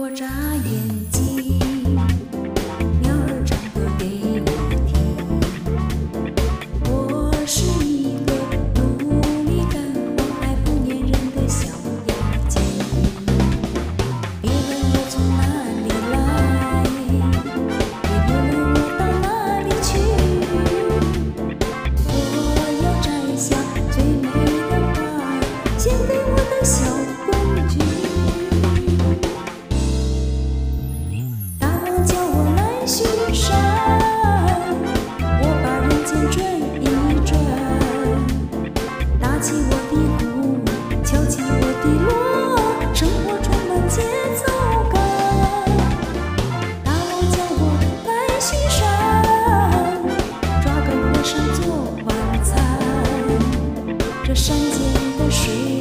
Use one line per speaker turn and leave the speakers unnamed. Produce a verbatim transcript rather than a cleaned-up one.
我眨眼睛，鸟儿唱歌给我听。我是一个努力干活还不粘人的小妖精。别问我从哪里来，也别问我到哪里去。我要摘下最美的花儿，献给我的小公举。巡山，我把人间转一转，打起我的鼓，敲起我的锣，生活充满节奏感。大佬叫我来巡山，抓个和尚做晚餐，这山间的水